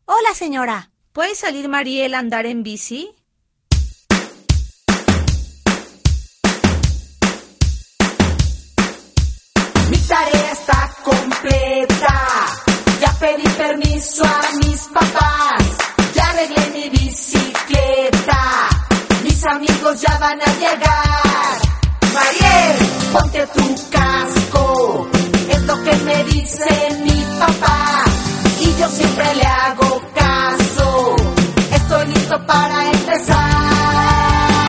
Hola, señora. ¿Puede salir Mariel a andar en bici? Mi tarea está completa. Ya pedí permiso a mis papás. Ya arreglé mi bicicleta. Mis amigos ya van a llegar. Mariel, ponte tu casco. Es lo que me dice mi